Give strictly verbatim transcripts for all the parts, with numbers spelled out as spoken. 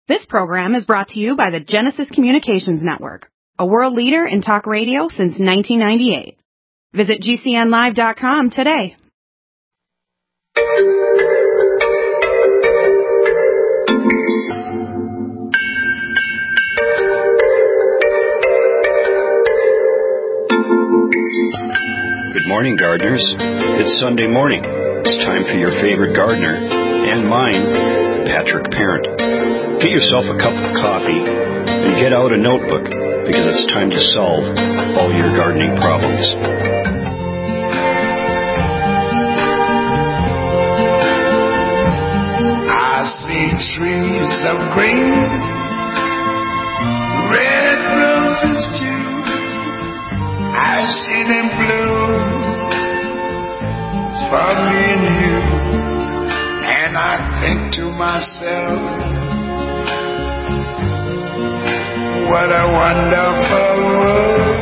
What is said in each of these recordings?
This program is brought to you by the Genesis Communications Network, a world leader in talk radio since nineteen ninety-eight. Visit G C N live dot com today. Good morning, gardeners. It's Sunday morning. It's time for your favorite gardener, and mine, Patrick Parent. Get yourself a cup of coffee and get out a notebook, because it's time to solve all your gardening problems. I see trees of green, red roses too. I see them bloom for me and you, and I think to myself, what a wonderful world.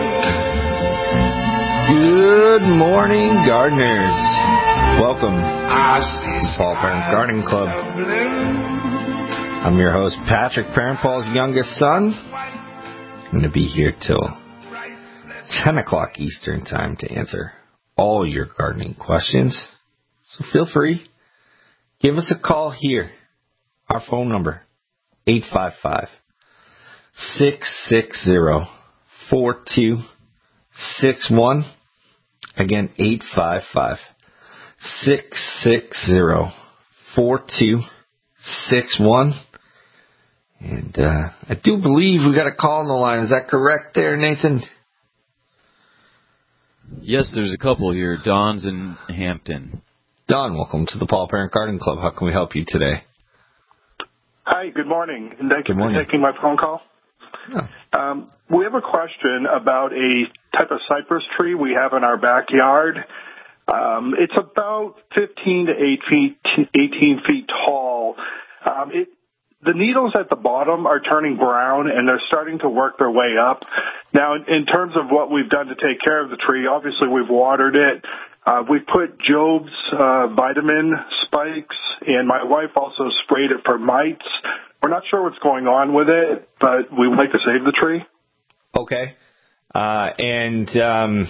Good morning, gardeners. Welcome I see to Paul Parent Gardening Club. I'm your host, Patrick Parent, Paul's youngest son. I'm going to be here till ten o'clock Eastern time to answer all your gardening questions. So feel free, give us a call here. Our phone number, eight five five, six six zero, four two six one. Again, eight five five, six six zero, four two six one. And uh, I do believe we got a call on the line. Is that correct there, Nathan? Yes, there's a couple here. Don's in Hampton. Don, welcome to the Paul Parent Garden Club. How can we help you today? Hi, good morning, and thank you Good morning. for taking my phone call. Oh. Um, we have a question about a type of cypress tree we have in our backyard. Um, it's about fifteen to eight feet, eighteen feet tall. Um, it, the needles at the bottom are turning brown, and they're starting to work their way up. Now, in, in terms of what we've done to take care of the tree, obviously we've watered it. Uh, we put Job's uh, vitamin spikes, and my wife also sprayed it for mites. We're not sure what's going on with it, but we would like to save the tree. Okay. Uh, and um,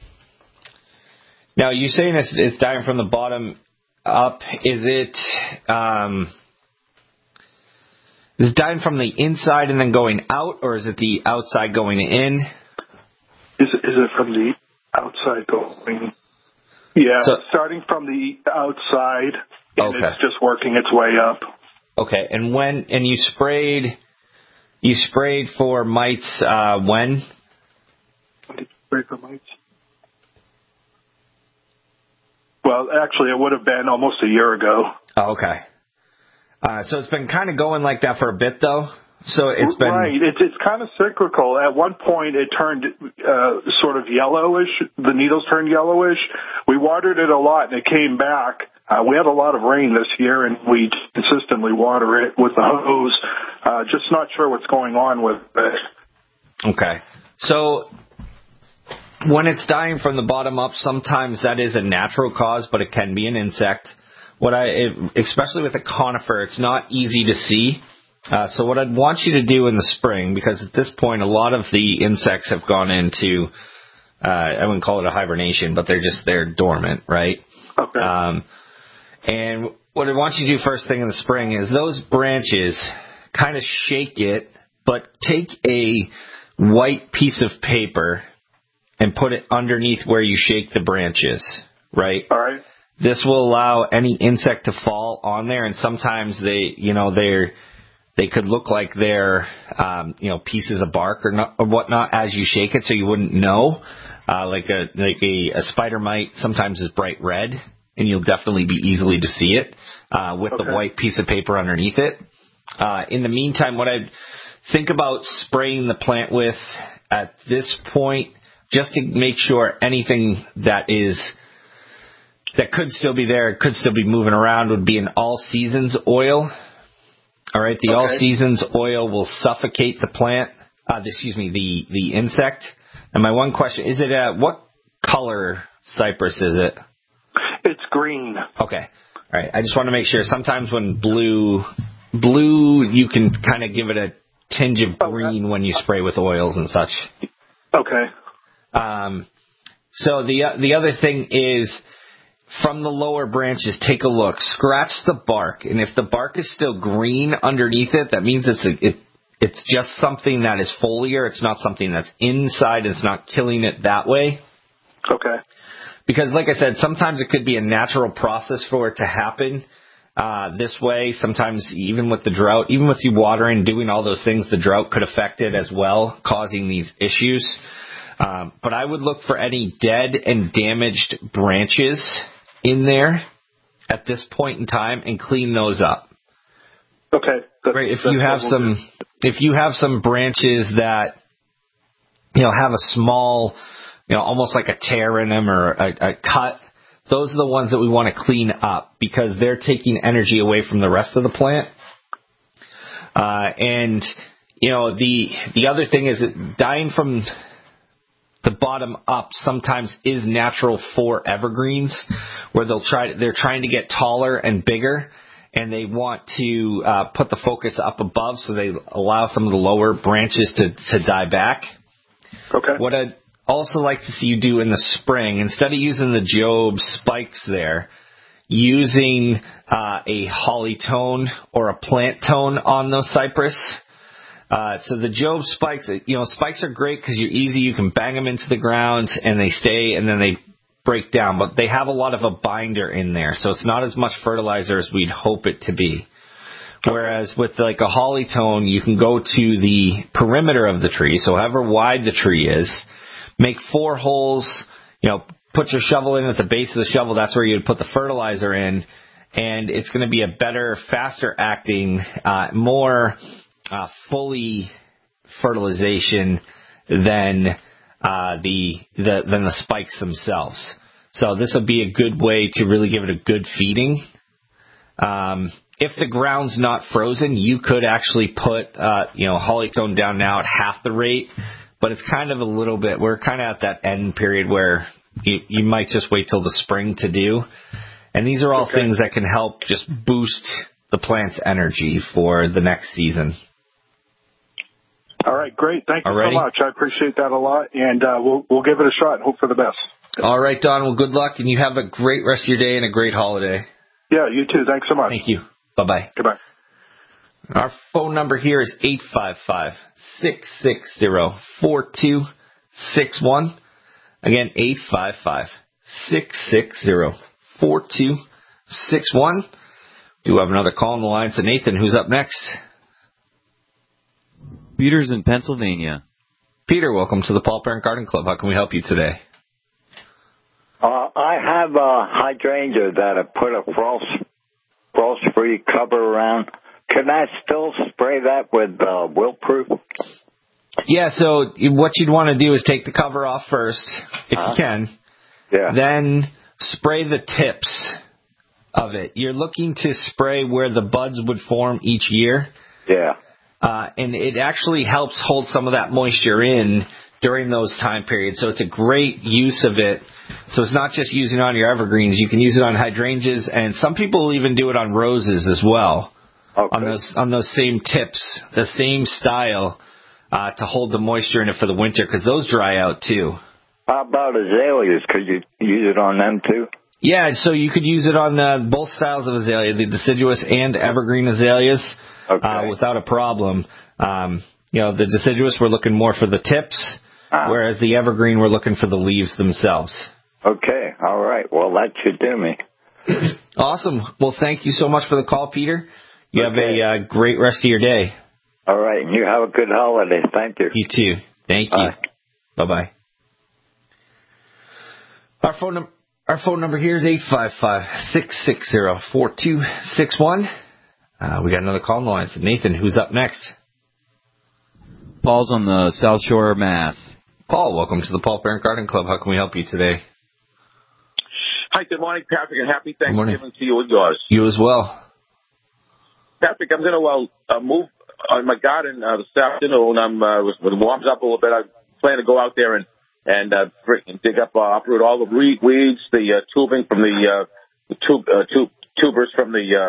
now you're saying it's, it's dying from the bottom up. Is it um, is it dying from the inside and then going out, or is it the outside going in? Is, is it from the outside going? Yeah, So, starting from the outside, and Okay. it's just working its way up. Okay, and when and you sprayed you sprayed for mites uh, when? When did you spray for mites? Well, actually, it would have been almost a year ago. Oh, okay. Uh, so it's been kind of going like that for a bit, though. So it's been Right. It's it's kind of cyclical. At one point, it turned uh, sort of yellowish. The needles turned yellowish. We watered it a lot, and it came back. Uh, we had a lot of rain this year, and we consistently water it with the hose. Uh, just not sure what's going on with it. Okay. So when it's dying from the bottom up, sometimes that is a natural cause, but it can be an insect. What I, it, especially with a conifer, it's not easy to see. Uh, so what I'd want you to do in the spring, because at this point a lot of the insects have gone into, uh, I wouldn't call it a hibernation, but they're just, they're dormant, right? Okay. Um, and what I want you to do first thing in the spring is those branches, kind of shake it, but take a white piece of paper and put it underneath where you shake the branches, right? All right. This will allow any insect to fall on there, and sometimes they, you know, they're, they could look like they're, um, you know, pieces of bark or, not, or whatnot as you shake it, so you wouldn't know. Uh, like a like a, a spider mite sometimes is bright red, and you'll definitely be easily to see it uh, with Okay. the white piece of paper underneath it. Uh, in the meantime, what I'd think about spraying the plant with at this point, just to make sure anything that is that could still be there, could still be moving around, would be an all seasons oil. All right, the Okay. all seasons oil will suffocate the plant. Uh, excuse me, the the insect. And my one question is: it a what color cypress is it? It's green. Okay. All right. I just want to make sure. Sometimes when blue blue, you can kind of give it a tinge of green when you spray with oils and such. Okay. Um, so the the other thing is, from the lower branches, take a look. Scratch the bark, and if the bark is still green underneath it, that means it's a, it it's just something that is foliar. It's not something that's inside. It's not killing it that way. Okay. Because, like I said, sometimes it could be a natural process for it to happen uh, this way. Sometimes, even with the drought, even with you watering, doing all those things, the drought could affect it as well, causing these issues. Um, but I would look for any dead and damaged branches in there at this point in time and clean those up. Okay. That's, right. If you have some, if you have some branches that, you know, have a small, you know, almost like a tear in them or a, a cut, those are the ones that we want to clean up because they're taking energy away from the rest of the plant. Uh, and, you know, the, the other thing is that dying from the bottom up sometimes is natural for evergreens, where they'll try, they're trying to get taller and bigger, and they want to uh, put the focus up above, so they allow some of the lower branches to, to die back. Okay. What I'd also like to see you do in the spring, instead of using the Job spikes there, using uh, a holly tone or a plant tone on those cypress. Uh, so the Job spikes, you know, spikes are great because you're easy. You can bang them into the ground and they stay and then they break down. But they have a lot of a binder in there, so it's not as much fertilizer as we'd hope it to be. Whereas with like a holly tone, you can go to the perimeter of the tree, so however wide the tree is, make four holes, you know, put your shovel in at the base of the shovel. That's where you'd put the fertilizer in, and it's going to be a better, faster acting, uh, more Uh, fully fertilization than uh, the, the than the spikes themselves. So this would be a good way to really give it a good feeding. Um, if the ground's not frozen, you could actually put uh, you know holly tone down now at half the rate, but it's kind of a little bit. We're kind of at that end period where you, you might just wait till the spring to do. And these are all okay. things that can help just boost the plant's energy for the next season. All right, great. Thank you Alrighty. so much. I appreciate that a lot, and uh, we'll we'll give it a shot and hope for the best. All right, Don. Well, good luck, and you have a great rest of your day and a great holiday. Yeah, you too. Thanks so much. Thank you. Bye-bye. Goodbye. Our phone number here is eight five five, six six zero, four two six one. Again, eight five five, six six zero, four two six one. We do have another call on the line. So, Nathan, who's up next? Peter's in Pennsylvania. Peter, welcome to the Paul Parent Garden Club. How can we help you today? Uh, I have a hydrangea that I put a frost, frost-free cover around. Can I still spray that with uh, wilt-proof? Yeah, so what you'd want to do is take the cover off first, if uh, you can. Yeah. Then spray the tips of it. You're looking to spray where the buds would form each year. Yeah. Uh, and it actually helps hold some of that moisture in during those time periods. So it's a great use of it. So it's not just using it on your evergreens. You can use it on hydrangeas, and some people will even do it on roses as well. Okay. On those on those same tips, the same style, uh, to hold the moisture in it for the winter, because those dry out too. How about azaleas? Could you use it on them too? Yeah, so you could use it on uh, both styles of azalea, the deciduous and evergreen azaleas. Okay. Uh, without a problem. Um, you know, the deciduous, we're looking more for the tips, ah. whereas the evergreen, we're looking for the leaves themselves. Okay. All right. Well, that should do me. Awesome. Well, thank you so much for the call, Peter. You okay. have a uh, great rest of your day. All right. And you have a good holiday. Thank you. You too. Thank you. Bye. Bye-bye. Our phone, num- our phone number here is eight five five, six six zero, four two six one. Uh, we got another call on the line. So Nathan, who's up next? Paul's on the South Shore of Mass. Paul, welcome to the Paul Parent Garden Club. How can we help you today? Hi, good morning, Patrick, and happy Thanksgiving to you and yours. You as well. Patrick, I'm going to uh, move on my garden uh, this afternoon. I'm, uh, when it warms up a little bit, I plan to go out there and, and, uh, dig up, uh, uproot all the weeds, the uh, tubing from the, uh, the tube, uh, tube, tubers from the uh,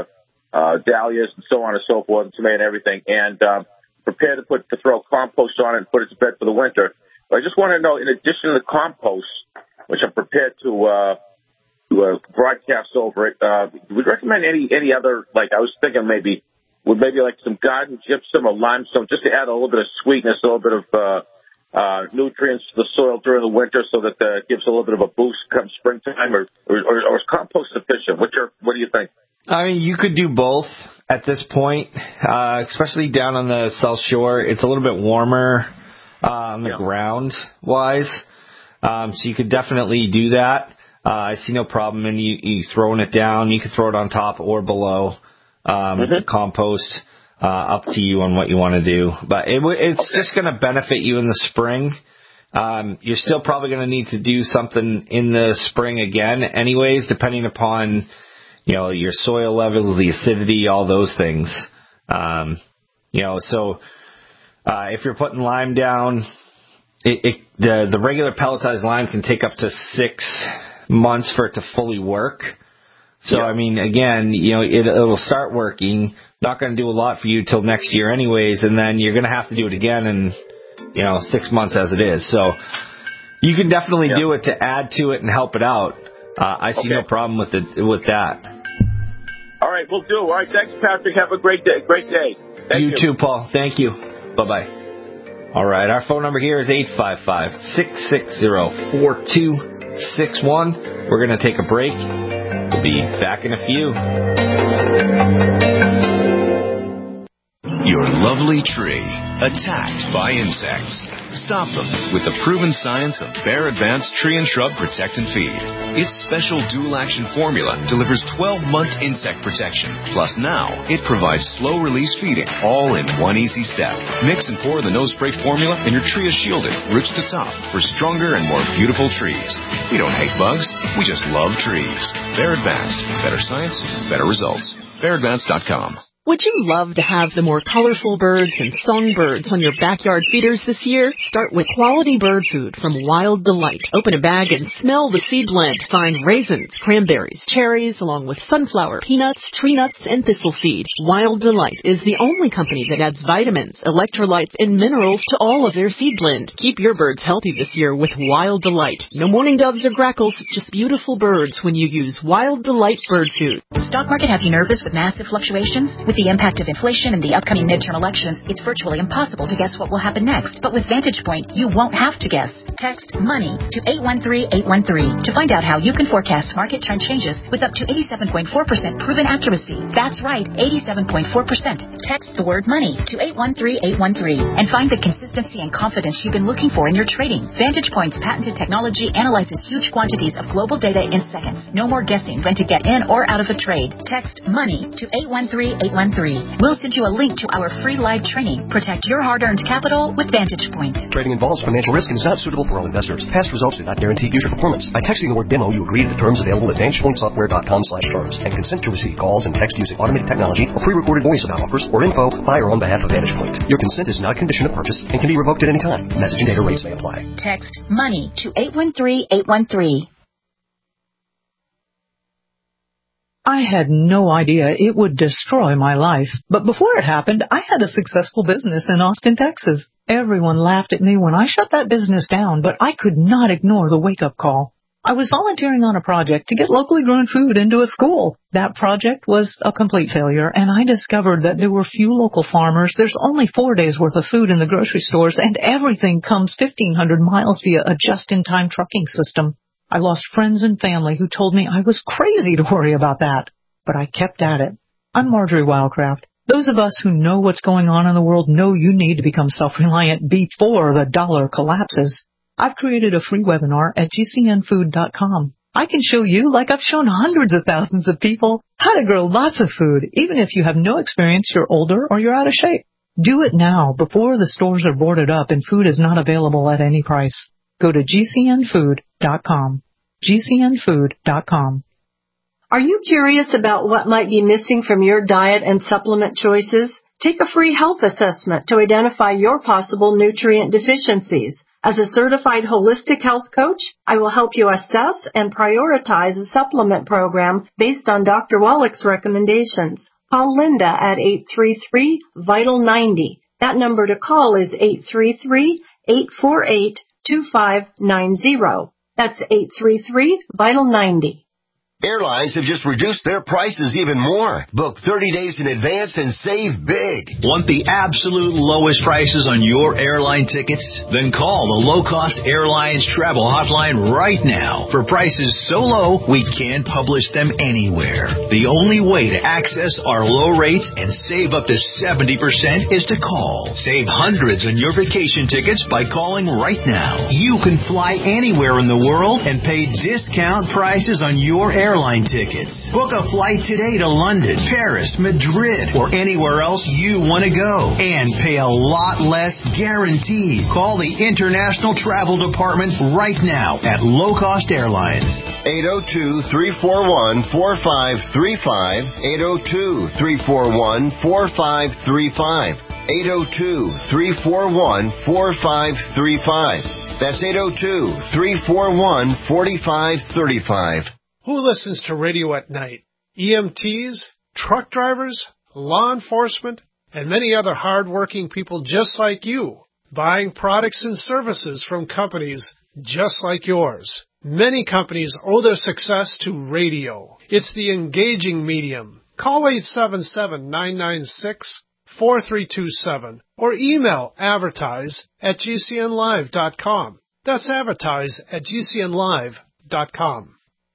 uh, dahlias and so on and so forth, and tomato and everything, and um, prepared to put to throw compost on it and put it to bed for the winter. But I just want to know, in addition to the compost, which I'm prepared to, uh, to uh, broadcast over it, uh, would you recommend any any other, like I was thinking maybe, would maybe like some garden gypsum or limestone, just to add a little bit of sweetness, a little bit of uh, uh, nutrients to the soil during the winter, so that uh, it gives a little bit of a boost come springtime, or, or, or is compost sufficient? What's your, what do you think? I mean, you could do both at this point, uh, especially down on the South Shore. It's a little bit warmer uh, on the yeah. ground wise, um, so you could definitely do that. Uh, I see no problem in you, you throwing it down. You could throw it on top or below um, mm-hmm. the compost. Uh, up to you on what you want to do, but it, it's okay. just going to benefit you in the spring. Um, you're still probably going to need to do something in the spring again, anyways, depending upon, you know, your soil levels, the acidity, all those things. Um, you know, so uh, if you're putting lime down, it, it, the the regular pelletized lime can take up to six months for it to fully work. So, yeah. I mean, again, you know, it, it'll start working. Not going to do a lot for you till next year anyways, and then you're going to have to do it again in, you know, six months as it is. So you can definitely yeah. do it to add to it and help it out. Uh, I see okay. no problem with it, with that. All right, we'll do. All right, thanks, Patrick. Have a great day. Great day. Thank you. You too, Paul. Thank you. Bye-bye. All right, our phone number here is eight five five, six six zero, four two six one. We're going to take a break. We'll be back in a few. Your lovely tree, attacked by insects. Stop them with the proven science of Bayer Advanced Tree and Shrub Protect and Feed. Its special dual-action formula delivers twelve-month insect protection. Plus now, it provides slow-release feeding, all in one easy step. Mix and pour the nose spray formula, and your tree is shielded, roots to top, for stronger and more beautiful trees. We don't hate bugs, we just love trees. Bayer Advanced. Better science, better results. Bayer Advanced dot com. Would you love to have the more colorful birds and songbirds on your backyard feeders this year? Start with quality bird food from Wild Delight. Open a bag and smell the seed blend. Find raisins, cranberries, cherries, along with sunflower, peanuts, tree nuts, and thistle seed. Wild Delight is the only company that adds vitamins, electrolytes, and minerals to all of their seed blend. Keep your birds healthy this year with Wild Delight. No mourning doves or grackles, just beautiful birds when you use Wild Delight bird food. Stock market have you nervous with massive fluctuations? With the impact of inflation and the upcoming midterm elections, it's virtually impossible to guess what will happen next. But with Vantage Point, you won't have to guess. Text MONEY to eight one three eight one three to find out how you can forecast market trend changes with up to eighty-seven point four percent proven accuracy. That's right, eighty-seven point four percent. Text the word MONEY to eight one three eight one three and find the consistency and confidence you've been looking for in your trading. Vantage Point's patented technology analyzes huge quantities of global data in seconds. No more guessing when to get in or out of a trade. Text MONEY to eight one three eight one three. We'll send you a link to our free live training. Protect your hard-earned capital with Vantage Point. Trading involves financial risk and is not suitable for all investors. Past results do not guarantee future performance. By texting the word demo, you agree to the terms available at vantage point software dot com slash terms and consent to receive calls and text using automated technology or pre-recorded voice about offers or info by or on behalf of Vantage Point. Your consent is not a condition of purchase and can be revoked at any time. Message and data rates may apply. Text MONEY to eight one three eight one three. I had no idea it would destroy my life. But before it happened, I had a successful business in Austin, Texas. Everyone laughed at me when I shut that business down, but I could not ignore the wake-up call. I was volunteering on a project to get locally grown food into a school. That project was a complete failure, and I discovered that there were few local farmers. There's only four days' worth of food in the grocery stores, and everything comes fifteen hundred miles via a just-in-time trucking system. I lost friends and family who told me I was crazy to worry about that. But I kept at it. I'm Marjorie Wildcraft. Those of us who know what's going on in the world know you need to become self-reliant before the dollar collapses. I've created a free webinar at G C N food dot com. I can show you, like I've shown hundreds of thousands of people, how to grow lots of food, even if you have no experience, you're older, or you're out of shape. Do it now before the stores are boarded up and food is not available at any price. Go to G C N food dot com. G C N food dot com. Are you curious about what might be missing from your diet and supplement choices? Take a free health assessment to identify your possible nutrient deficiencies. As a certified holistic health coach, I will help you assess and prioritize a supplement program based on Doctor Wallach's recommendations. Call Linda at eight three three, VITAL ninety. That number to call is eight three three, eight four eight, two five nine zero. That's eight three three, VITAL ninety. Airlines have just reduced their prices even more. Book thirty days in advance and save big. Want the absolute lowest prices on your airline tickets? Then call the Low Cost Airlines Travel Hotline right now for prices so low we can't publish them anywhere. The only way to access our low rates and save up to seventy percent is to call. Save hundreds on your vacation tickets by calling right now. You can fly anywhere in the world and pay discount prices on your airline Airline tickets. Book a flight today to London, Paris, Madrid, or anywhere else you want to go. And pay a lot less guaranteed. Call the International Travel Department right now at Low Cost Airlines. eight oh two, three four one, four five three five. eight oh two, three four one, four five three five. eight oh two, three four one, four five three five. That's eight oh two, three four one, four five three five. Who listens to radio at night? E M Ts, truck drivers, law enforcement, and many other hard-working people just like you, buying products and services from companies just like yours. Many companies owe their success to radio. It's the engaging medium. Call eight seven seven, nine nine six, four three two seven or email advertise at g c n live dot com. That's advertise at g c n live dot com.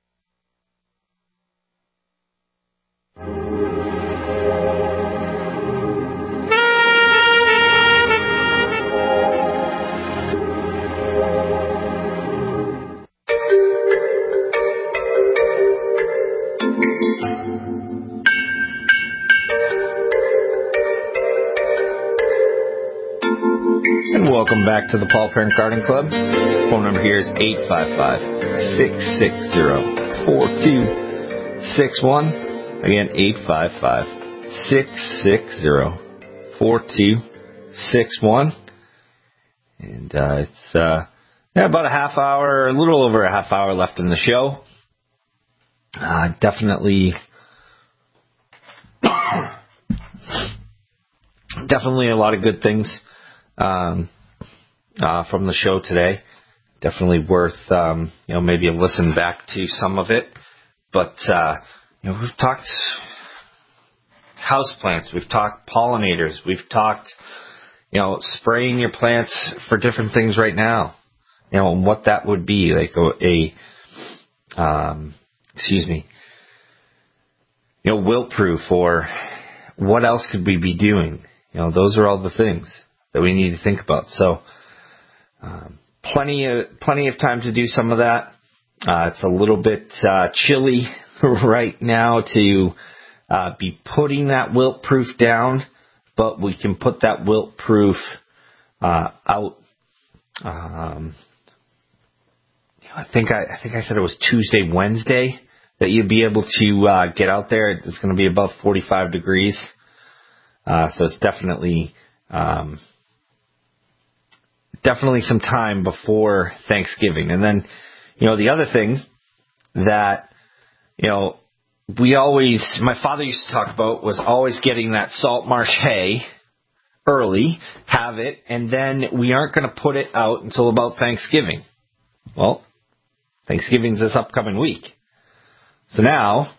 And welcome back to the Paul Parent Garden Club. Phone number here is eight five five, six six zero, four two six one. Again, eight five five, six six zero, four two six one. And uh, it's uh, yeah, about a half hour, a little over a half hour left in the show. Uh, definitely, definitely a lot of good things um, uh, from the show today. Definitely worth, um, you know, maybe a listen back to some of it. But, uh, you know, we've talked houseplants, we've talked pollinators, we've talked, you know, spraying your plants for different things right now. You know, and what that would be, like a, a um, excuse me, you know, wilt proof, or what else could we be doing? You know, those are all the things that we need to think about. So, um, plenty of plenty of time to do some of that. Uh, it's a little bit uh, chilly right now to uh, be putting that wilt proof down, but we can put that wilt proof uh, out. Um, I think I, I think I said it was Tuesday, Wednesday that you'd be able to uh, get out there. It's going to be above forty-five degrees, uh, so it's definitely um, definitely some time before Thanksgiving. And then, you know, the other thing that, you know, we always, my father used to talk about was always getting that salt marsh hay early, have it, and then we aren't going to put it out until about Thanksgiving. Well, Thanksgiving's this upcoming week. So now,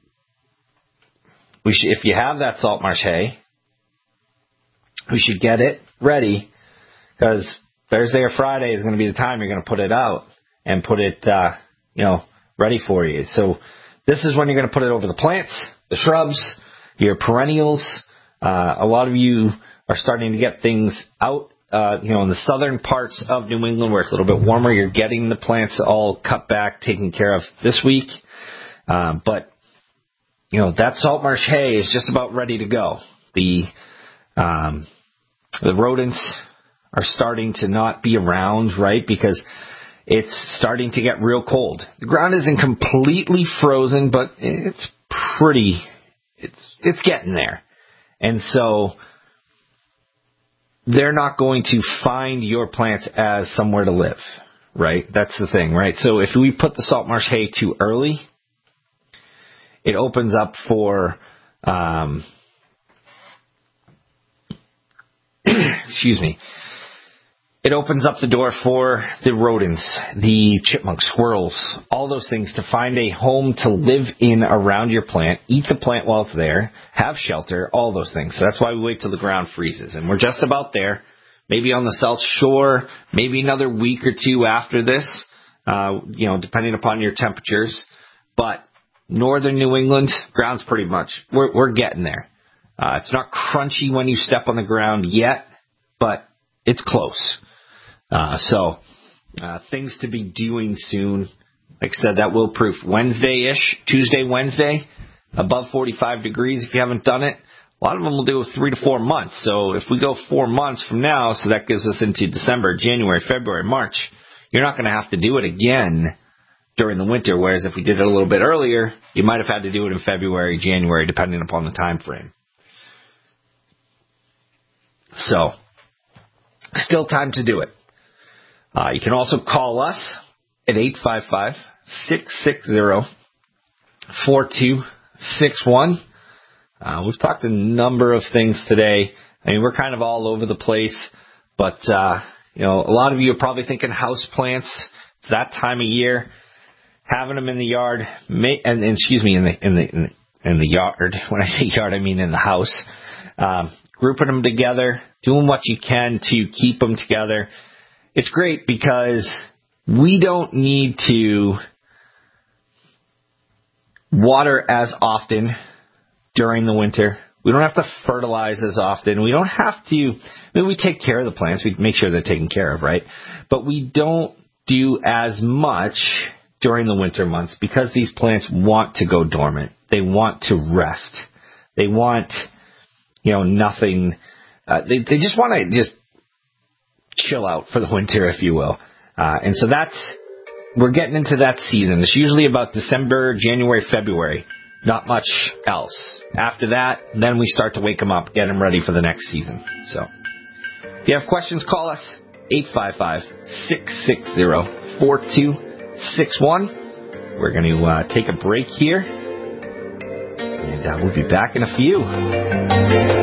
we should, if you have that salt marsh hay, we should get it ready, because Thursday or Friday is going to be the time you're going to put it out and put it, uh, you know, ready for you. So this is when you're going to put it over the plants, the shrubs, your perennials. Uh, a lot of you are starting to get things out, uh, you know, in the southern parts of New England where it's a little bit warmer. You're getting the plants all cut back, taken care of this week. Um, but, you know, that salt marsh hay is just about ready to go. The, um, the rodents are starting to not be around, right? Because it's starting to get real cold. The ground isn't completely frozen, but it's pretty, it's, it's getting there. And so they're not going to find your plants as somewhere to live, right? That's the thing, right? So if we put the salt marsh hay too early, it opens up for Um, excuse me. It opens up the door for the rodents, the chipmunks, squirrels, all those things to find a home to live in around your plant, eat the plant while it's there, have shelter, all those things. So that's why we wait till the ground freezes. And we're just about there, maybe on the South Shore, maybe another week or two after this, uh, you know, depending upon your temperatures. But northern New England, ground's pretty much, we're, we're getting there. Uh, it's not crunchy when you step on the ground yet, but it's close. Uh, so, uh, things to be doing soon. Like I said, that will proof Wednesday-ish, Tuesday, Wednesday, above forty-five degrees if you haven't done it. A lot of them will do three to four months. So if we go four months from now, so that gives us into December, January, February, March, you're not going to have to do it again during the winter. Whereas if we did it a little bit earlier, you might have had to do it in February, January, depending upon the time frame. So, still time to do it. Uh, you can also call us at eight five five, six six zero, four two six one. Uh, we've talked a number of things today. I mean, we're kind of all over the place, but, uh, you know, a lot of you are probably thinking house plants. It's that time of year. Having them in the yard, may, and, and excuse me, in the, in the, in the, in the yard. When I say yard, I mean in the house. Um, grouping them together, doing what you can to keep them together. It's great because we don't need to water as often during the winter. We don't have to fertilize as often. We don't have to, I mean, we take care of the plants. We make sure they're taken care of, right? But we don't do as much during the winter months because these plants want to go dormant. They want to rest. They want, you know, nothing. Uh, they, they just want to just chill out for the winter, if you will. Uh, and so that's, we're getting into that season. It's usually about December, January, February. Not much else. After that, then we start to wake them up, get them ready for the next season. So, if you have questions, call us, eight five five, six six zero, four two six one. We're going to uh, take a break here, and uh, we'll be back in a few.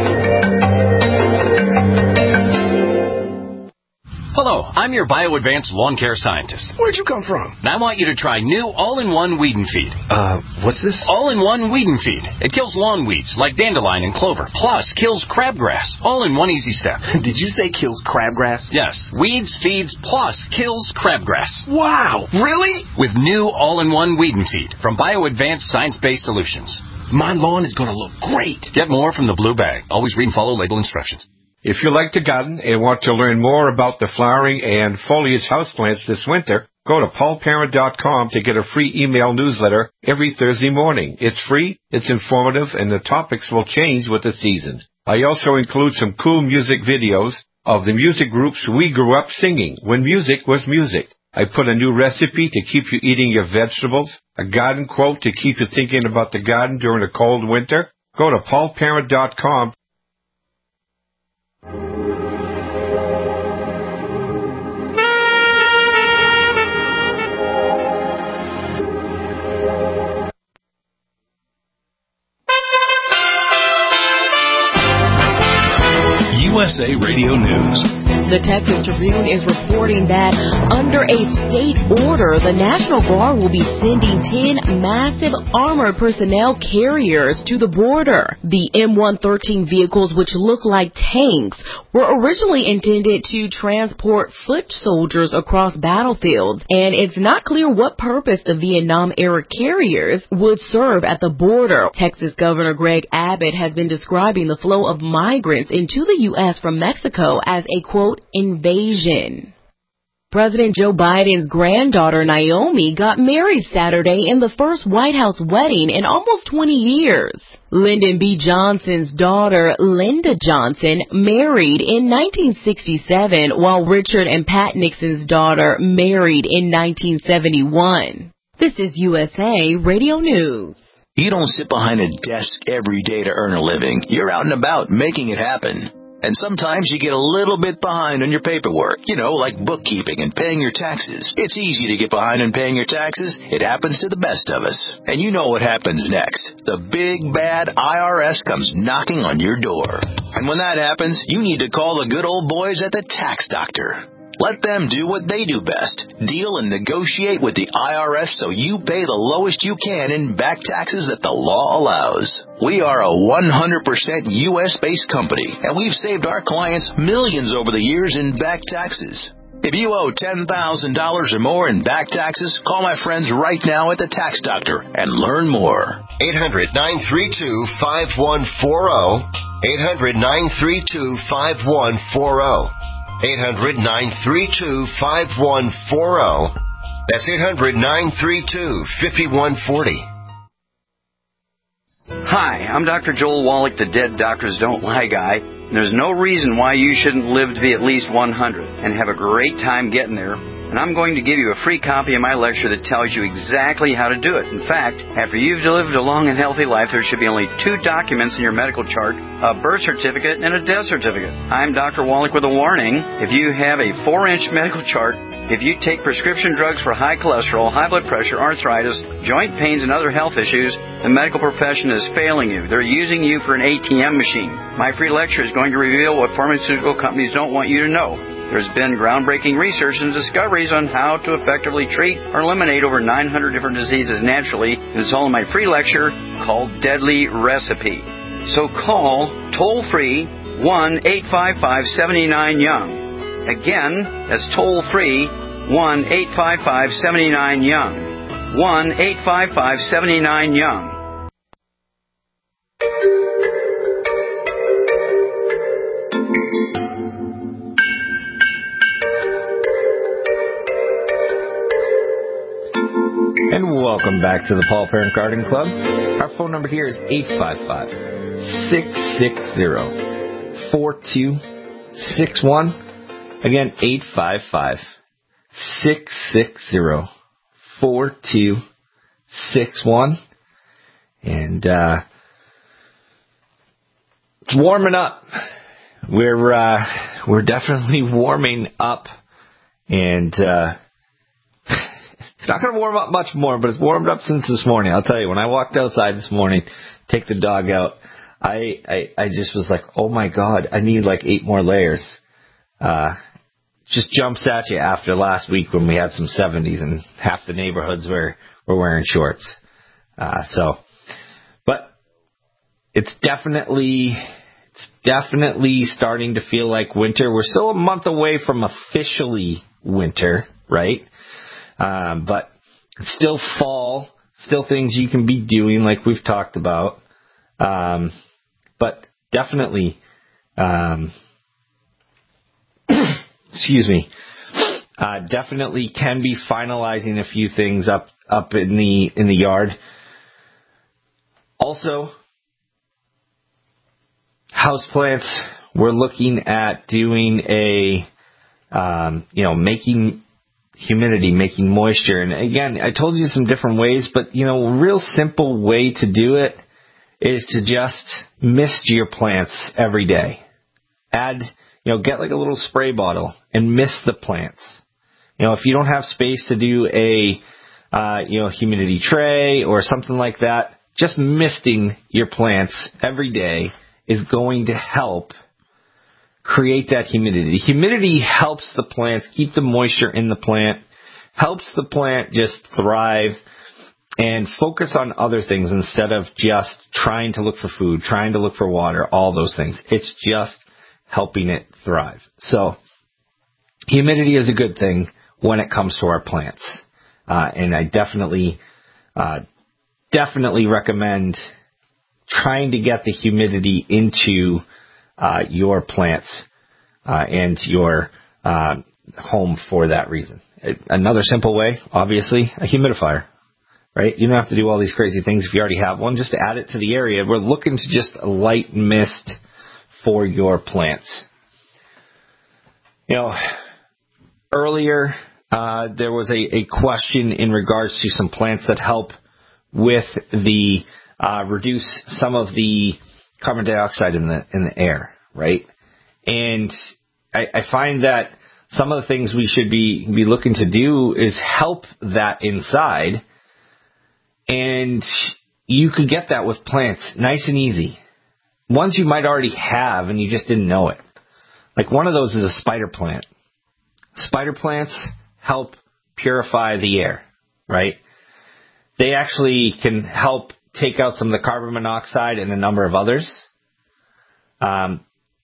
Hello, I'm your BioAdvanced lawn care scientist. Where'd you come from? And I want you to try new all-in-one weed and feed. Uh, what's this? All-in-one weed and feed. It kills lawn weeds like dandelion and clover, plus kills crabgrass, all in one easy step. Did you say kills crabgrass? Yes, weeds, feeds, plus kills crabgrass. Wow, really? With new all-in-one weed and feed from BioAdvanced science-based solutions. My lawn is going to look great. Get more from the blue bag. Always read and follow label instructions. If you like to garden and want to learn more about the flowering and foliage houseplants this winter, go to paul parent dot com to get a free email newsletter every Thursday morning. It's free, it's informative, and the topics will change with the seasons. I also include some cool music videos of the music groups we grew up singing when music was music. I put a new recipe to keep you eating your vegetables, a garden quote to keep you thinking about the garden during a cold winter. Go to paul parent dot com. U S A Radio News. The Texas Tribune is reporting that under a state order, the National Guard will be sending ten massive armored personnel carriers to the border. The M one thirteen vehicles, which look like tanks, were originally intended to transport foot soldiers across battlefields, and it's not clear what purpose the Vietnam-era carriers would serve at the border. Texas Governor Greg Abbott has been describing the flow of migrants into the U S from Mexico as a, quote, invasion. President Joe Biden's granddaughter Naomi got married Saturday in the first White House wedding in almost twenty years. Lyndon B. Johnson's daughter, Linda Johnson, married in nineteen sixty-seven, while Richard and Pat Nixon's daughter married in nineteen seventy-one. This is U S A Radio News. You don't sit behind a desk every day to earn a living. You're out and about making it happen. And sometimes you get a little bit behind on your paperwork, you know, like bookkeeping and paying your taxes. It's easy to get behind on paying your taxes. It happens to the best of us. And you know what happens next. The big bad I R S comes knocking on your door. And when that happens, you need to call the good old boys at the Tax Doctor. Let them do what they do best. Deal and negotiate with the I R S so you pay the lowest you can in back taxes that the law allows. We are a one hundred percent U S-based company, and we've saved our clients millions over the years in back taxes. If you owe ten thousand dollars or more in back taxes, call my friends right now at the Tax Doctor and learn more. eight hundred, nine three two, five one four zero. eight hundred, nine three two, five one four zero. eight hundred, nine three two, five one four zero. That's eight hundred, nine three two, five one four zero. Hi, I'm Doctor Joel Wallach, the Dead Doctors Don't Lie guy. There's no reason why you shouldn't live to be at least one hundred and have a great time getting there. And I'm going to give you a free copy of my lecture that tells you exactly how to do it. In fact, after you've lived a long and healthy life, there should be only two documents in your medical chart, a birth certificate and a death certificate. I'm Doctor Wallach with a warning. If you have a four-inch medical chart, if you take prescription drugs for high cholesterol, high blood pressure, arthritis, joint pains, and other health issues, the medical profession is failing you. They're using you for an A T M machine. My free lecture is going to reveal what pharmaceutical companies don't want you to know. There's been groundbreaking research and discoveries on how to effectively treat or eliminate over nine hundred different diseases naturally, and it's all in my free lecture called Deadly Recipe. So call toll-free one eight five five, seven nine Young. Again, that's toll-free one eight five five, seven nine Young. one eight five five, seven nine Young. And welcome back to the Paul Parent Garden Club. Our phone number here is eight five five, six six zero, four two six one. Again, eight five five, six six zero, four two six one. And uh, it's warming up. We're uh, we're definitely warming up, and uh, it's not going to warm up much more, but it's warmed up since this morning. I'll tell you, when I walked outside this morning, take the dog out, I, I, I just was like, oh my God, I need like eight more layers. Uh, just jumps at you after last week when we had some seventies and half the neighborhoods were, were wearing shorts. Uh, so, but it's definitely, it's definitely starting to feel like winter. We're still a month away from officially winter, right? Um, but it's still fall, still things you can be doing like we've talked about. Um, but definitely, um, excuse me, uh, definitely can be finalizing a few things up, up in the, in the yard. Also, houseplants, we're looking at doing a, um, you know, making humidity, making moisture. And again, I told you some different ways, but, you know, a real simple way to do it is to just mist your plants every day. Add, you know, get like a little spray bottle and mist the plants. You know, if you don't have space to do a, uh, you know, humidity tray or something like that, just misting your plants every day is going to help create that humidity. The humidity helps the plants keep the moisture in the plant, helps the plant just thrive and focus on other things instead of just trying to look for food, trying to look for water, all those things. It's just helping it thrive. So humidity is a good thing when it comes to our plants. Uh, and I definitely, uh, definitely recommend trying to get the humidity into Uh, your plants uh, and your uh, home for that reason. Another simple way, obviously, a humidifier, right? You don't have to do all these crazy things if you already have one. Just to add it to the area. We're looking to just a light mist for your plants. You know, earlier uh, there was a, a question in regards to some plants that help with the uh, reduce some of the carbon dioxide in the in the air, right? And I, I find that some of the things we should be, be looking to do is help that inside. And you could get that with plants nice and easy. Ones you might already have and you just didn't know it. Like one of those is a spider plant. Spider plants help purify the air, right? They actually can help take out some of the carbon monoxide and a number of others. Um,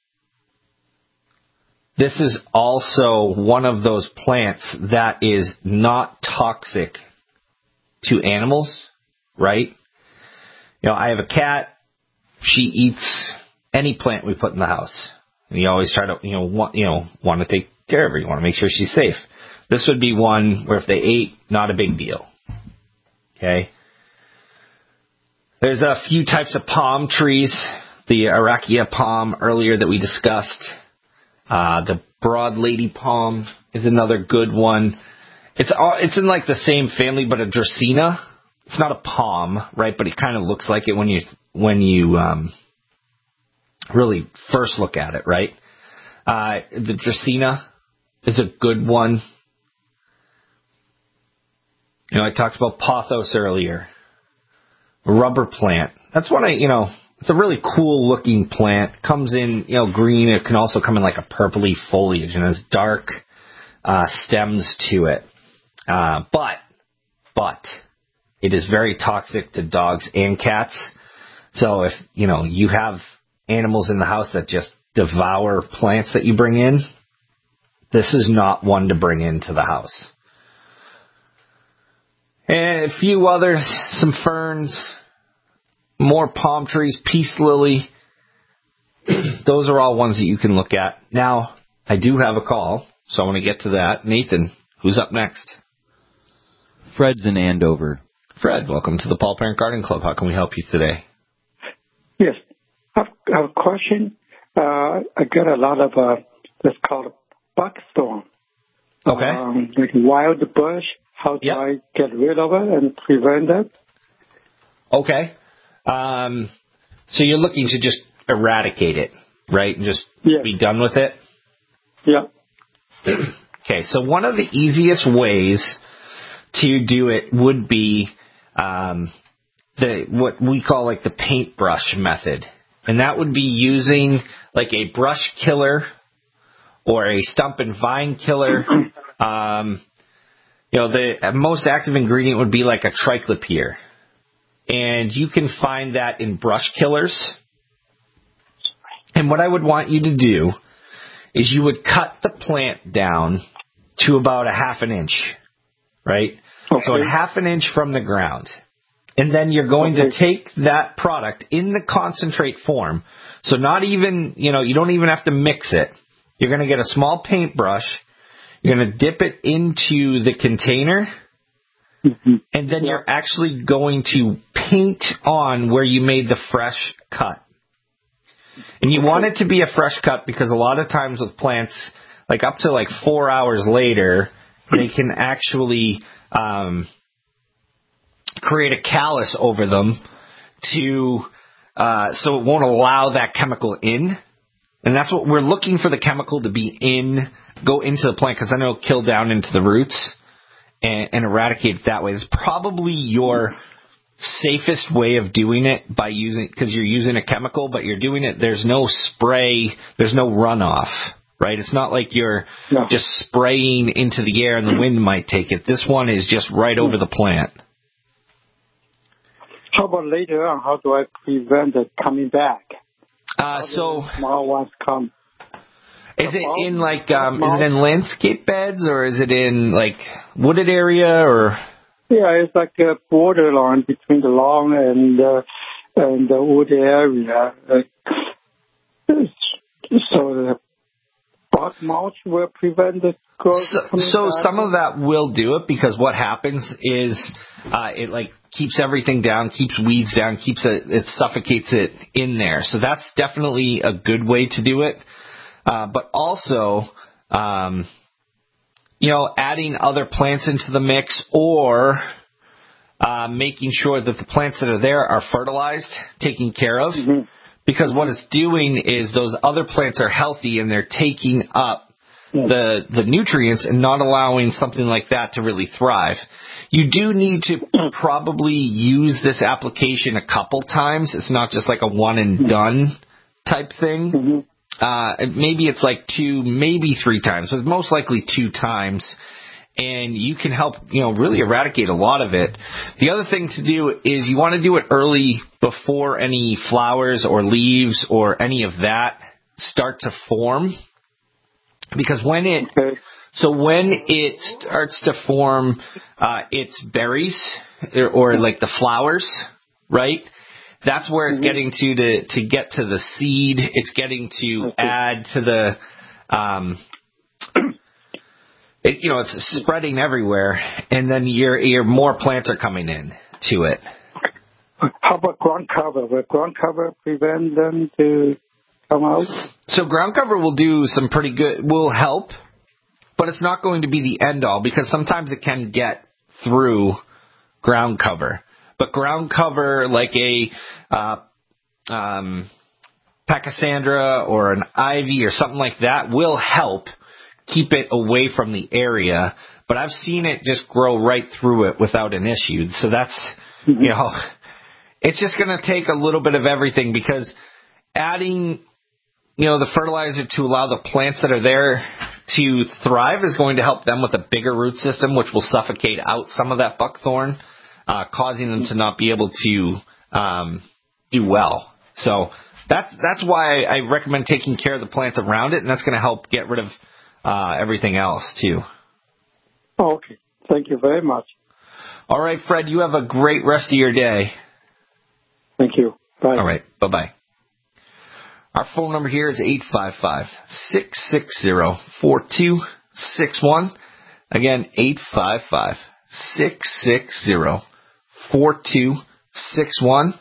this is also one of those plants that is not toxic to animals, right? You know, I have a cat. She eats any plant we put in the house. And you always try to, you know, want, you know, want to take care of her. You want to make sure she's safe. This would be one where if they ate, not a big deal. Okay. There's a few types of palm trees. The Arakia palm earlier that we discussed. Uh, the broad lady palm is another good one. It's all, it's in like the same family, but a Dracaena. It's not a palm, right? But it kind of looks like it when you when you um, really first look at it, right? Uh, the Dracaena is a good one. You know, I talked about pothos earlier. A rubber plant. That's one I, you know, it's a really cool looking plant. Comes in, you know, green. It can also come in like a purpley foliage and has dark uh, stems to it. Uh, but, but, it is very toxic to dogs and cats. So if, you know, you have animals in the house that just devour plants that you bring in, this is not one to bring into the house. And a few others, some ferns, more palm trees, peace lily. Those are all ones that you can look at. Now, I do have a call, so I want to get to that. Nathan, who's up next? Fred's in Andover. Fred, welcome to the Paul Parent Garden Club. How can we help you today? Yes, I have a question. Uh, I got a lot of, uh, it's called buckthorn. Okay. Um, like wild bush. How do yep. I get rid of it and prevent it? Okay. Um, so you're looking to just eradicate it, right? And just yes. be done with it? Yeah. Okay, so one of the easiest ways to do it would be um, the what we call like the paintbrush method. And that would be using like a brush killer or a stump and vine killer. Um, you know, the most active ingredient would be like a triclopyr. And you can find that in brush killers. And what I would want you to do is you would cut the plant down to about a half an inch, right? Okay. So a half an inch from the ground. And then you're going okay. to take that product in the concentrate form. So not even, you know, you don't even have to mix it. You're going to get a small paintbrush. You're going to dip it into the container. Mm-hmm. And then yeah. you're actually going to paint on where you made the fresh cut. And you okay. want it to be a fresh cut because a lot of times with plants, like up to like four hours later, they can actually um, create a callus over them to uh, so it won't allow that chemical in. And that's what we're looking for, the chemical to be in, go into the plant because then it'll kill down into the roots and, and eradicate it that way. It's probably your safest way of doing it by using, because you're using a chemical, but you're doing it, there's no spray, there's no runoff, right? It's not like you're no. just spraying into the air and the wind might take it. This one is just right over the plant. How about later on, how do I prevent it coming back? Uh, so small ones come. Is it in like um, is it in landscape beds or is it in like wooded area or? Yeah, it's like a borderline between the lawn and uh, and the wood area. Uh, so the bark mulch will prevent the growth. So, so some of that will do it because what happens is uh, it like keeps everything down, keeps weeds down, keeps it, it suffocates it in there. So that's definitely a good way to do it. Uh, but also, um, you know, adding other plants into the mix or uh, making sure that the plants that are there are fertilized, taken care of. Mm-hmm. Because what it's doing is those other plants are healthy and they're taking up the the nutrients and not allowing something like that to really thrive. You do need to probably use this application a couple times. It's not just like a one and done type thing. Uh, maybe it's like two, maybe three times. So it's most likely two times. And you can help, you know, really eradicate a lot of it. The other thing to do is you want to do it early before any flowers or leaves or any of that start to form. Because when it, so when it starts to form uh, its berries or, or like the flowers, right? That's where it's getting to, to to get to the seed. It's getting to add to the, um, it, you know, it's spreading everywhere, and then your your more plants are coming in to it. How about ground cover? Will ground cover prevent them to come out? So ground cover will do some pretty good, will help, but it's not going to be the end all because sometimes it can get through ground cover. But ground cover, like a uh, um, Pachysandra or an ivy or something like that, will help keep it away from the area. But I've seen it just grow right through it without an issue. So that's, you know, it's just going to take a little bit of everything because adding, you know, the fertilizer to allow the plants that are there to thrive is going to help them with a bigger root system, which will suffocate out some of that buckthorn. Uh, causing them to not be able to um, do well. So that's that's why I recommend taking care of the plants around it, and that's going to help get rid of uh, everything else too. Okay. Thank you very much. All right, Fred, you have a great rest of your day. Thank you. Bye. All right. Bye-bye. Our phone number here is eight five five, six six zero, four two six one. Again, eight five five, six six zero, four two six one.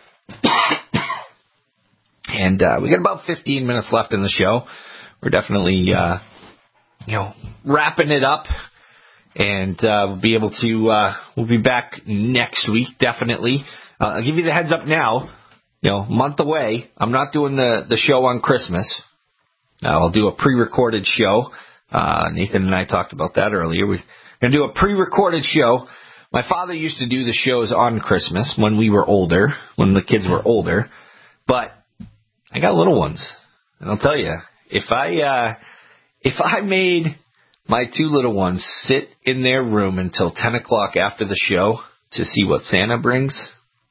And uh, we got about fifteen minutes left in the show. We're definitely, uh, you know, wrapping it up. And uh, we'll be able to, uh, we'll be back next week, definitely. Uh, I'll give you the heads up now. You know, month away. I'm not doing the, the show on Christmas. Uh, I'll do a pre-recorded show. Uh, Nathan and I talked about that earlier. We're going to do a pre-recorded show. My father used to do the shows on Christmas when we were older, when the kids were older. But I got little ones. And I'll tell you, if I, uh, if I made my two little ones sit in their room until ten o'clock after the show to see what Santa brings,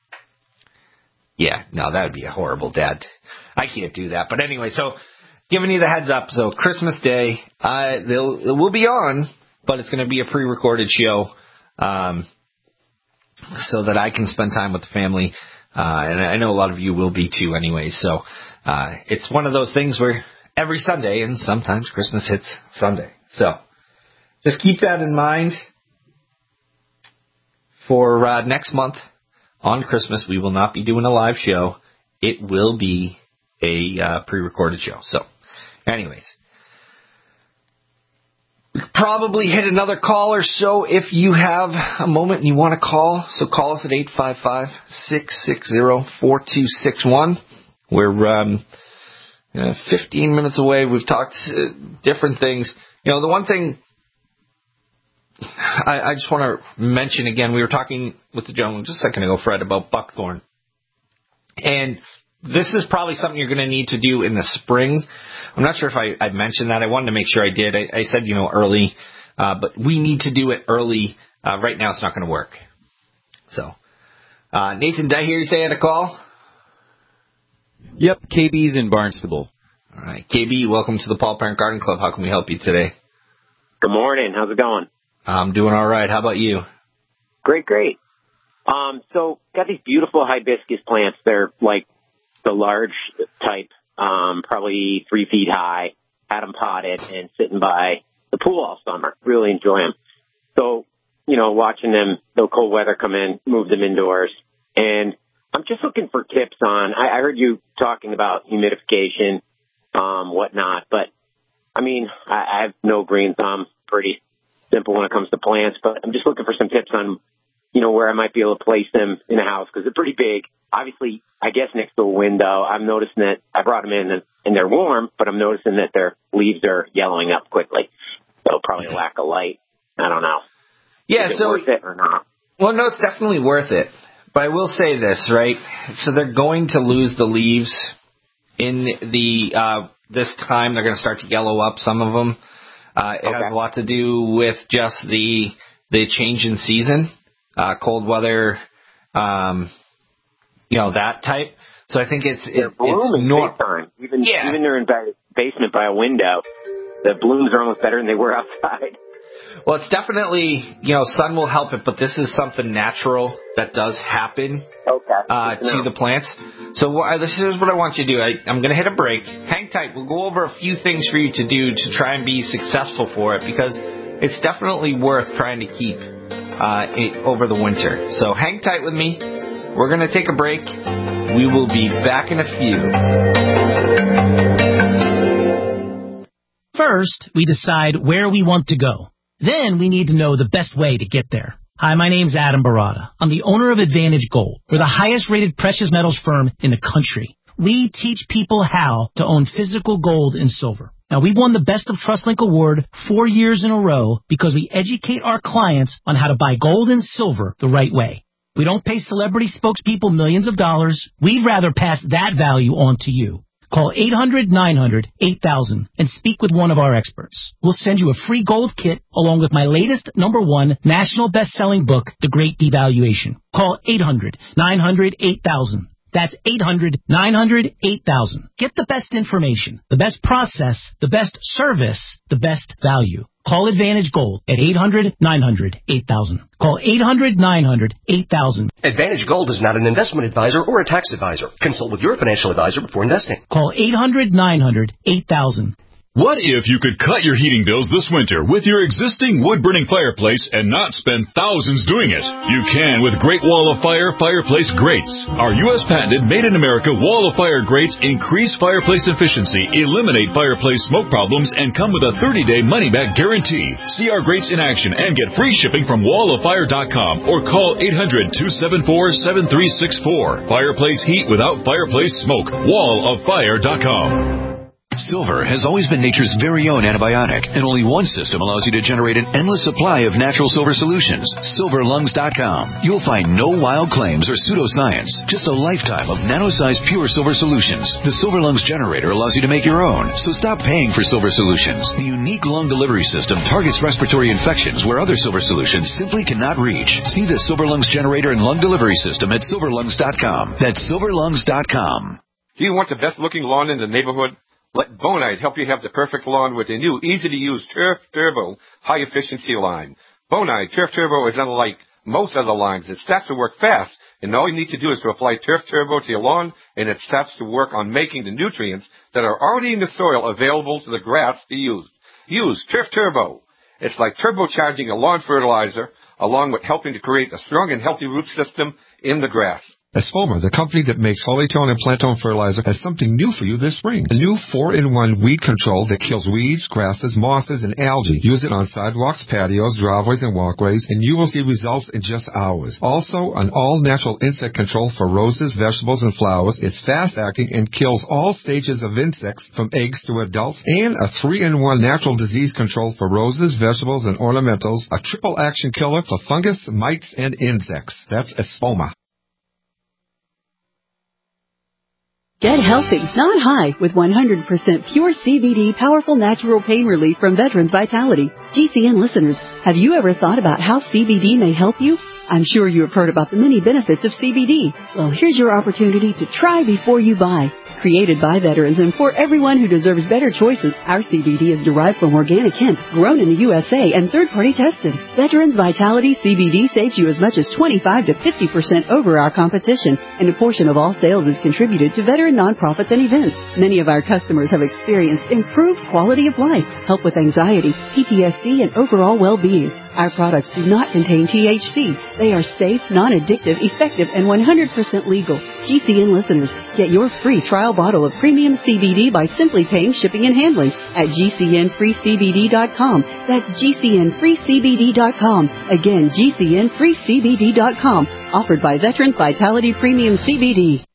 yeah, no, that would be a horrible dad. I can't do that. But anyway, so giving you the heads up. So Christmas Day, uh, they'll, it will be on, but it's going to be a pre-recorded show, um, so that I can spend time with the family. Uh, and I know a lot of you will be too anyway. So, uh, it's one of those things where every Sunday, and sometimes Christmas hits Sunday. So just keep that in mind for, uh, next month. On Christmas, we will not be doing a live show. It will be a uh, pre-recorded show. So, anyways, we could probably hit another call or so if you have a moment and you want to call. So call us at eight five five, six six zero, four two six one. We're um, uh, fifteen minutes away. We've talked uh, different things. You know, the one thing I, I just want to mention again, we were talking with the gentleman just a second ago, Fred, about buckthorn. And this is probably something you're going to need to do in the spring. I'm not sure if I, I mentioned that. I wanted to make sure I did. I, I said, you know, early, uh, but we need to do it early. Uh, right now it's not going to work. So, uh, Nathan, did I hear you say you had a call? Yep, K B's in Barnstable. All right, K B, welcome to the Paul Parent Garden Club. How can we help you today? Good morning. How's it going? I'm doing all right. How about you? Great, great. Um, so got these beautiful hibiscus plants. They're like the large type, um, probably three feet high. Had them potted and sitting by the pool all summer. Really enjoy them. So, you know, watching them, the cold weather come in, move them indoors. And I'm just looking for tips on, I, I heard you talking about humidification, um, whatnot, but I mean, I, I have no green thumb, pretty simple when it comes to plants, but I'm just looking for some tips on you know, where I might be able to place them in a house because they're pretty big. Obviously, I guess next to a window, I'm noticing that I brought them in and, and they're warm, but I'm noticing that their leaves are yellowing up quickly. So probably a lack of light. I don't know. Yeah, Is it so worth it or not? Well, no, it's definitely worth it. But I will say this, right? So they're going to lose the leaves in the uh, this time. They're going to start to yellow up, some of them. Uh, it okay. has a lot to do with just the the change in season, uh, cold weather, um, you know, that type. So I think it's they're it, blooming it's normal. Time. Even yeah. even they're in the basement by a window, the blooms are almost better than they were outside. Well, it's definitely, you know, sun will help it, but this is something natural that does happen okay. uh, to the plants. So what, this is what I want you to do. I, I'm going to hit a break. Hang tight. We'll go over a few things for you to do to try and be successful for it, because it's definitely worth trying to keep uh, it over the winter. So hang tight with me. We're going to take a break. We will be back in a few. First, we decide where we want to go. Then we need to know the best way to get there. Hi, my name's Adam Barada. I'm the owner of Advantage Gold. We're the highest rated precious metals firm in the country. We teach people how to own physical gold and silver. Now, we've won the Best of TrustLink award four years in a row because we educate our clients on how to buy gold and silver the right way. We don't pay celebrity spokespeople millions of dollars. We'd rather pass that value on to you. Call eight hundred, nine hundred, eight thousand and speak with one of our experts. We'll send you a free gold kit along with my latest number one national best-selling book, The Great Devaluation. Call eight hundred, nine hundred, eight thousand. That's eight hundred, nine hundred, eight thousand. Get the best information, the best process, the best service, the best value. Call Advantage Gold at eight hundred, nine hundred, eight thousand. Call eight hundred, nine hundred, eight thousand. Advantage Gold is not an investment advisor or a tax advisor. Consult with your financial advisor before investing. Call eight hundred, nine hundred, eight thousand. What if you could cut your heating bills this winter with your existing wood-burning fireplace and not spend thousands doing it? You can with Great Wall of Fire Fireplace Grates. Our U S patented made-in-America Wall of Fire grates increase fireplace efficiency, eliminate fireplace smoke problems, and come with a thirty-day money-back guarantee. See our grates in action and get free shipping from wall of fire dot com or call eight hundred, two seven four, seven three six four. Fireplace heat without fireplace smoke. wall of fire dot com. Silver has always been nature's very own antibiotic, and only one system allows you to generate an endless supply of natural silver solutions. silver lungs dot com. You'll find no wild claims or pseudoscience, just a lifetime of nano-sized pure silver solutions. The Silver Lungs generator allows you to make your own, so stop paying for silver solutions. The unique lung delivery system targets respiratory infections where other silver solutions simply cannot reach. See the Silver Lungs generator and lung delivery system at silver lungs dot com. That's silver lungs dot com. Do you want the best-looking lawn in the neighborhood? Let Bonide help you have the perfect lawn with the new, easy-to-use Turf Turbo high-efficiency line. Bonide Turf Turbo is unlike most other lines. It starts to work fast, and all you need to do is to apply Turf Turbo to your lawn, and it starts to work on making the nutrients that are already in the soil available to the grass to use. Use Turf Turbo. It's like turbocharging a lawn fertilizer, along with helping to create a strong and healthy root system in the grass. Espoma, the company that makes Holytone and Plantone fertilizer, has something new for you this spring. A new four in one weed control that kills weeds, grasses, mosses, and algae. Use it on sidewalks, patios, driveways, and walkways, and you will see results in just hours. Also, an all-natural insect control for roses, vegetables, and flowers. It's fast-acting and kills all stages of insects from eggs to adults. And a three in one natural disease control for roses, vegetables, and ornamentals. A triple-action killer for fungus, mites, and insects. That's Espoma. Get healthy, not high, with one hundred percent pure C B D powerful natural pain relief from Veterans Vitality. G C N listeners, have you ever thought about how C B D may help you? I'm sure you have heard about the many benefits of C B D. Well, here's your opportunity to try before you buy. Created by veterans and for everyone who deserves better choices, our C B D is derived from organic hemp, grown in the U S A, and third-party tested. Veterans Vitality C B D saves you as much as twenty-five to fifty percent over our competition, and a portion of all sales is contributed to veteran nonprofits and events. Many of our customers have experienced improved quality of life, help with anxiety, P T S D, and overall well-being. Our products do not contain T H C. They are safe, non-addictive, effective, and one hundred percent legal. G C N listeners, get your free trial bottle of premium C B D by simply paying shipping and handling at G C N free C B D dot com. That's G C N free C B D dot com. Again, G C N free C B D dot com. Offered by Veterans Vitality Premium C B D.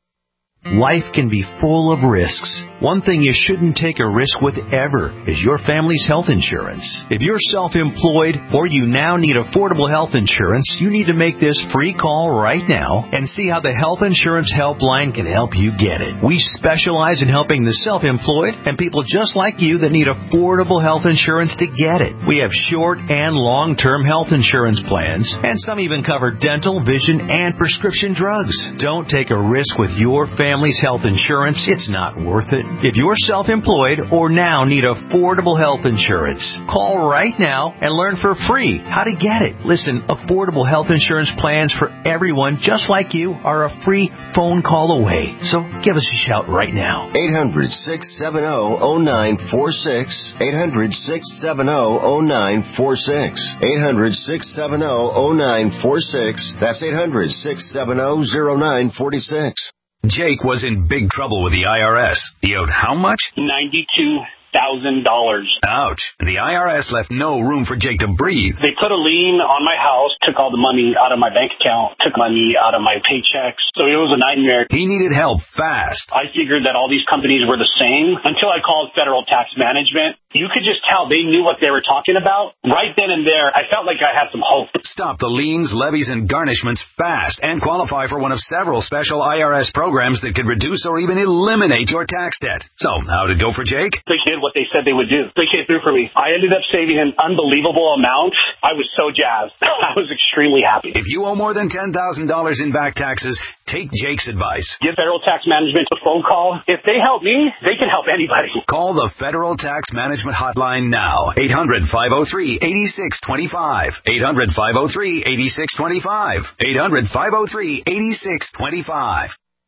Life can be full of risks. One thing you shouldn't take a risk with ever is your family's health insurance. If you're self-employed or you now need affordable health insurance, you need to make this free call right now and see how the Health Insurance Helpline can help you get it. We specialize in helping the self-employed and people just like you that need affordable health insurance to get it. We have short and long-term health insurance plans, and some even cover dental, vision, and prescription drugs. Don't take a risk with your family's health insurance. It's not worth it. If you're self-employed or now need affordable health insurance, call right now and learn for free how to get it. Listen, affordable health insurance plans for everyone just like you are a free phone call away. So give us a shout right now. eight hundred, six seven zero, zero nine four six. eight hundred, six seven zero, zero nine four six. eight hundred, six seven zero, zero nine four six. That's eight hundred, six seven zero, zero nine four six. Jake was in big trouble with the I R S. He owed how much? ninety-two thousand dollars. Ouch. The I R S left no room for Jake to breathe. They put a lien on my house, took all the money out of my bank account, took money out of my paychecks. So it was a nightmare. He needed help fast. I figured that all these companies were the same until I called Federal Tax Management. You could just tell they knew what they were talking about. Right then and there, I felt like I had some hope. Stop the liens, levies, and garnishments fast and qualify for one of several special I R S programs that could reduce or even eliminate your tax debt. So, how'd it go for Jake? They did what they said they would do. They came through for me. I ended up saving an unbelievable amount. I was so jazzed. I was extremely happy. If you owe more than ten thousand dollars in back taxes, take Jake's advice. Give Federal Tax Management a phone call. If they help me, they can help anybody. Call the Federal Tax Management Hotline now. eight hundred, five oh three, eight six two five. eight hundred, five oh three, eight six two five. eight hundred, five oh three, eight six two five.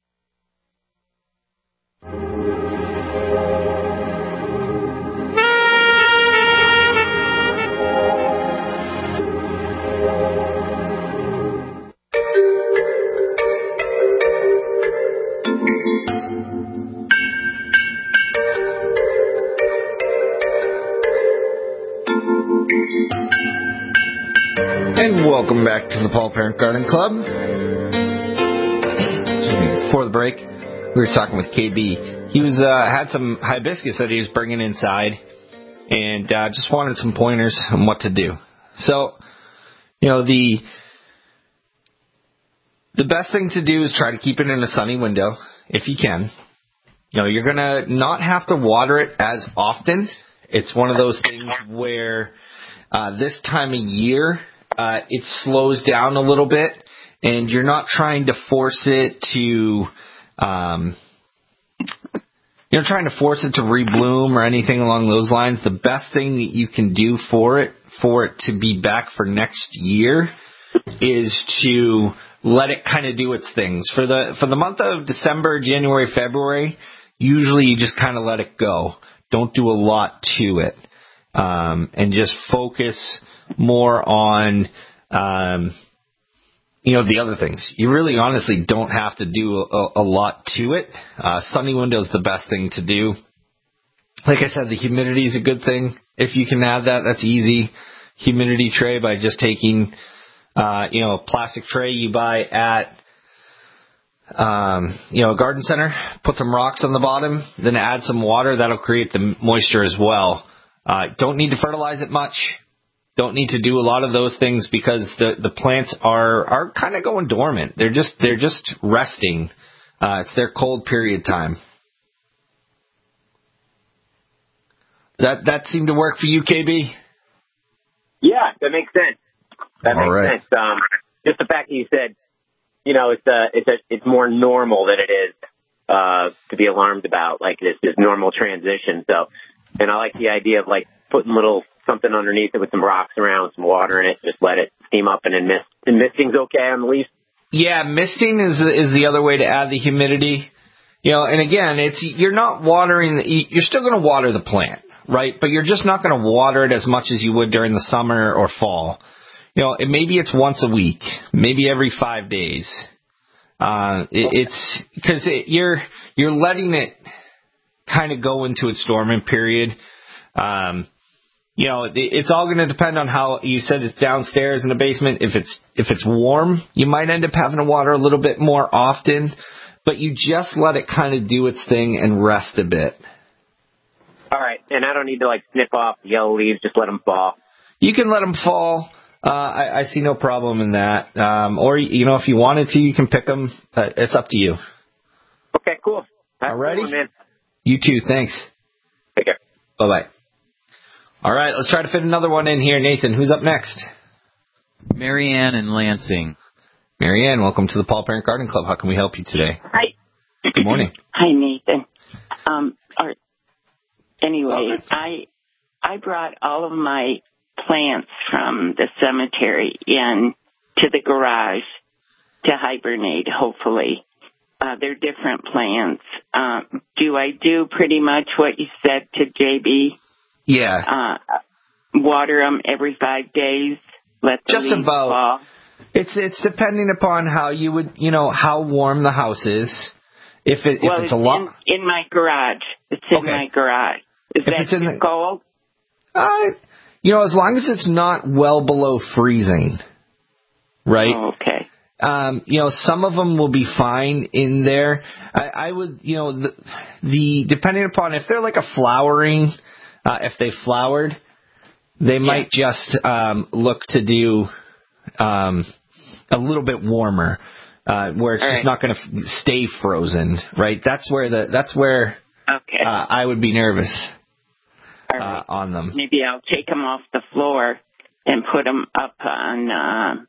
And welcome back to the Paul Parent Garden Club. Before the break, we were talking with K B. He was uh, had some hibiscus that he was bringing inside, and uh, just wanted some pointers on what to do. So, you know, the the best thing to do is try to keep it in a sunny window if you can. You know, you're gonna not have to water it as often. It's one of those things where uh, this time of year, Uh, it slows down a little bit, and you're not trying to force it to, um, you're not trying to force it to rebloom or anything along those lines. The best thing that you can do for it, for it to be back for next year, is to let it kind of do its things. For the for the month of December, January, February, usually you just kind of let it go. Don't do a lot to it, um, and just focus more on, um, you know, the other things. You really honestly don't have to do a, a lot to it. Uh, sunny window is the best thing to do. Like I said, the humidity is a good thing. If you can add that, that's easy. Humidity tray by just taking, uh, you know, a plastic tray you buy at, um, you know, a garden center, put some rocks on the bottom, then add some water. That'll create the moisture as well. Uh, don't need to fertilize it much. Don't need to do a lot of those things because the, the plants are, are kind of going dormant. They're just they're just resting. Uh, it's their cold period time. That that seemed to work for you, K B? Yeah, that makes sense. That All makes right. sense. Um, just the fact that you said, you know, it's a, it's a, it's more normal than it is uh, to be alarmed about, like this this normal transition. So, and I like the idea of like putting little something underneath it with some rocks around, some water in it, just let it steam up and then mist. And misting's okay on the leaves? Yeah, misting is is the other way to add the humidity. You know, and again, it's you're not watering, the, you're still going to water the plant, right? But you're just not going to water it as much as you would during the summer or fall. You know, it, maybe it's once a week, maybe every five days. Uh, it, it's because it, you're you're letting it kind of go into its dormant period. Um, you know, it, it's all going to depend on how you said it's downstairs in the basement. If it's if it's warm, you might end up having to water a little bit more often. But you just let it kind of do its thing and rest a bit. All right, and I don't need to like snip off the yellow leaves; just let them fall. You can let them fall. Uh, I, I see no problem in that. Um, or, you know, if you wanted to, you can pick them. Uh, it's up to you. Okay, cool. All righty. You too. Thanks. Take care. Bye-bye. All right, let's try to fit another one in here. Nathan, who's up next? Marianne in Lansing. Marianne, welcome to the Paul Parent Garden Club. How can we help you today? Hi. Good morning. Hi, Nathan. Um, or, anyway, I I brought all of my plants from the cemetery in to the garage to hibernate, hopefully. Uh, they're different plants. Um, do I do pretty much what you said to J B? Yeah. Uh, water them every five days, let the Just leaves about. fall? It's it's depending upon how you would, you know, how warm the house is. If, it, well, if it's a lot. In, in my garage. It's in okay. my garage. Is if that it's in too the, cold? Uh, you know, as long as it's not well below freezing, right? Oh, okay. Um, you know, some of them will be fine in there. I, I would, you know, the, the depending upon if they're like a flowering, uh, if they flowered, they yeah. might just um, look to do um, a little bit warmer, uh, where it's All just right. not going to f- stay frozen, right? That's where the that's where okay. uh, I would be nervous. Right. Uh, on them. Maybe I'll take them off the floor and put them up on uh,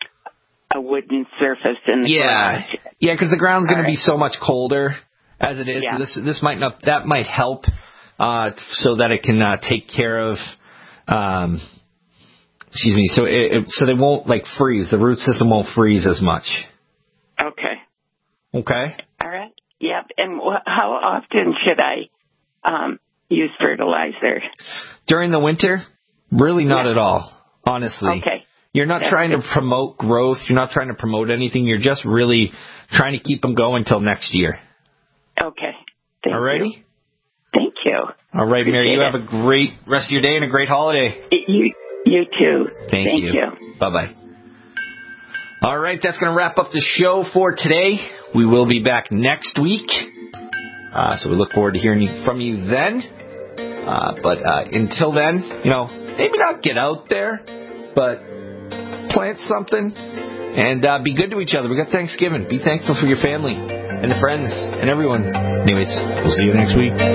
a wooden surface in the yeah. garage. Yeah, because the ground's going right. to be so much colder as it is. Yeah. So this this might not that might help uh, so that it can uh, take care of. Um, excuse me. So it, it so they won't like freeze. The root system won't freeze as much. Okay. Okay. All right. Yep. And wh- how often should I? Um, use fertilizer? During the winter? Really not yeah. at all, honestly. Okay. You're not That's trying good. to promote growth. You're not trying to promote anything. You're just really trying to keep them going until next year. Okay. Thank Alrighty? you. Thank you. All right, Appreciate Mary. You it. have a great rest of your day and a great holiday. You, you too. Thank, Thank you. you. Bye-bye. All right, that's going to wrap up the show for today. We will be back next week. Uh, so we look forward to hearing from you then. Uh, but uh, until then, you know, maybe not get out there, but plant something and uh, be good to each other. We got Thanksgiving. Be thankful for your family and the friends and everyone. Anyways, we'll see you next week.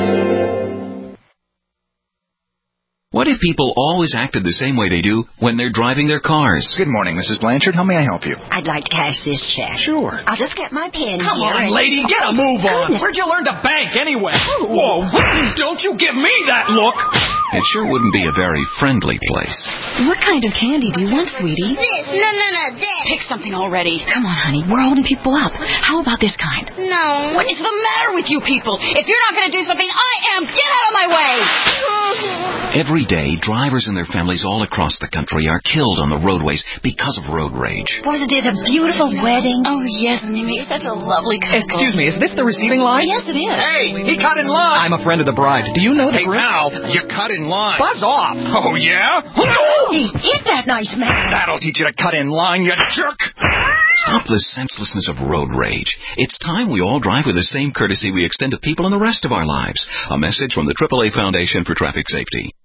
What if people always acted the same way they do when they're driving their cars? Good morning, Missus Blanchard. How may I help you? I'd like to cash this check. Sure. I'll just get my pen Come here. on, and... lady, get a move on. Goodness. Where'd you learn to bank anyway? Oh. Whoa, don't you give me that look. It sure wouldn't be a very friendly place. What kind of candy do you want, sweetie? This. No, no, no, this. Pick something already. Come on, honey. We're holding people up. How about this kind? No. What is the matter with you people? If you're not going to do something, I am. Get out of my way. Every day, drivers and their families all across the country are killed on the roadways because of road rage. Wasn't it a beautiful wedding? Oh, yes, and they made such a lovely couple. Excuse me, is this the receiving line? Yes, it is. Hey, he cut in line. I'm a friend of the bride. Do you know the Hey, group? pal, you cut in line. Buzz off. Oh, yeah? Hey, hit that nice man. That'll teach you to cut in line, you jerk. Stop the senselessness of road rage. It's time we all drive with the same courtesy we extend to people in the rest of our lives. A message from the triple A Foundation for Traffic Safety.